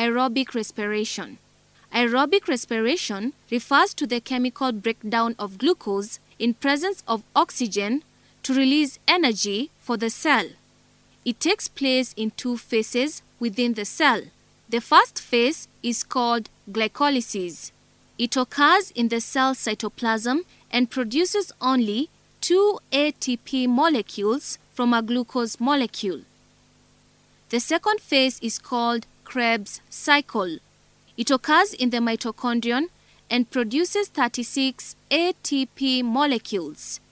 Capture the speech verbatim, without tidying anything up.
aerobic respiration. Aerobic respiration refers to the chemical breakdown of glucose in presence of oxygen to release energy for the cell. It takes place in two phases within the cell. The first phase is called glycolysis. It occurs in the cell cytoplasm and produces only two A T P molecules from a glucose molecule. The second phase is called Krebs cycle. It occurs in the mitochondrion and produces thirty-six A T P molecules.